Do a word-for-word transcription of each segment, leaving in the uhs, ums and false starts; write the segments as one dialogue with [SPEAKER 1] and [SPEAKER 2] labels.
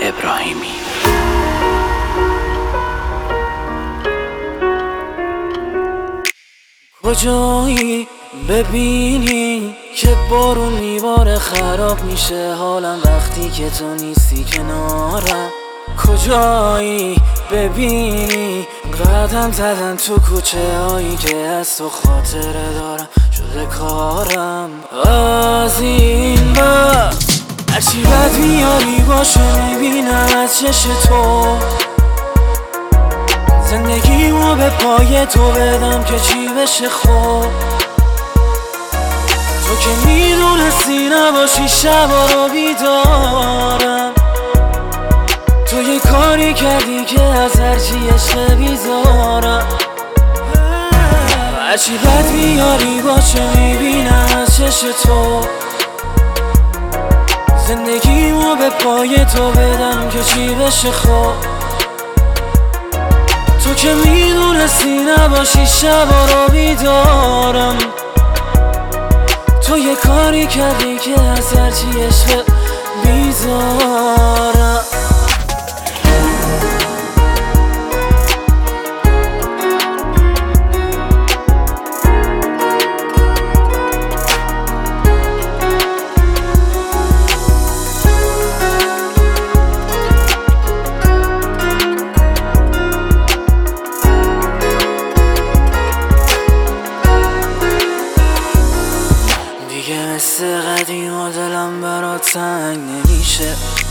[SPEAKER 1] ابراهیمی.
[SPEAKER 2] کجایی ببینی که بارون میباره خراب میشه حالم وقتی که تو نیستی کنارم؟ کجایی ببینی قدم زدن تو کوچه هایی که از تو خاطره دارم شده کارم؟ از این بعد هرچی بد میاری باشه میبینم از چش تو، زندگیمو به پای تو بدم که چی بشه خوب. تو که میدونستی نباشی شبا رو بیدارم، تو یه کاری کردی که از هرچی عشق بیزارم. هرچی بد میاری باشه میبینم از چش تو، زندگیمو به پای تو بدم که چی بشه خوب. تو که میدونستی نباشی شبا رو بیدارم، تو یه کاری کردی که از هرچی عشق بیزارم. دیگه مثل قدیم و دلم برات تنگ نمیشه،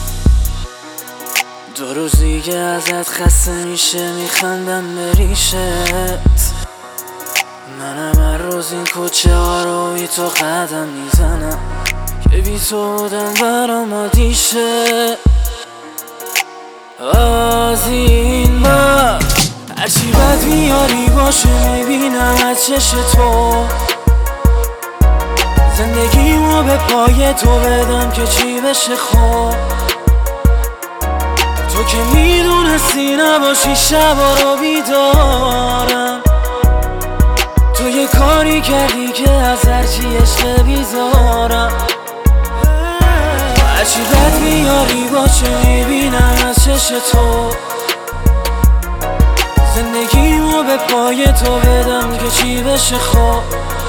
[SPEAKER 2] دو روز دیگه ازت خسته میشه میخندم به ریشت. منم هر روز این کوچه ها رو بی تو قدم میزنم که بی تو بودم برام عادیشه. از این بعد هرچی بد میاری باشه میبینم از چش تو، زندگیمو به پای تو بدم که چی بشه خوب. تو که میدونستی نباشی شبا رو بیدارم، تو یه کاری کردی که از هرچی عشق بیزارم. هرچی بد میاری باشه میبینم از چش تو، زندگیمو به پای تو بدم که چی بشه خوب.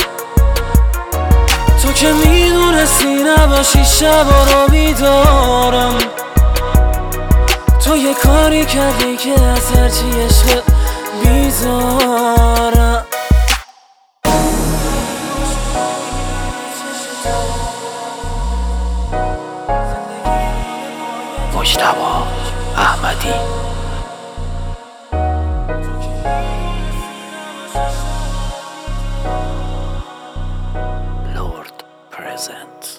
[SPEAKER 2] تو که میدونستی نباشی شبا رو بیدارم، تو یه کاری کردی که از هرچی عشق بیزارم.
[SPEAKER 1] مجتبی احمدی. Lord present.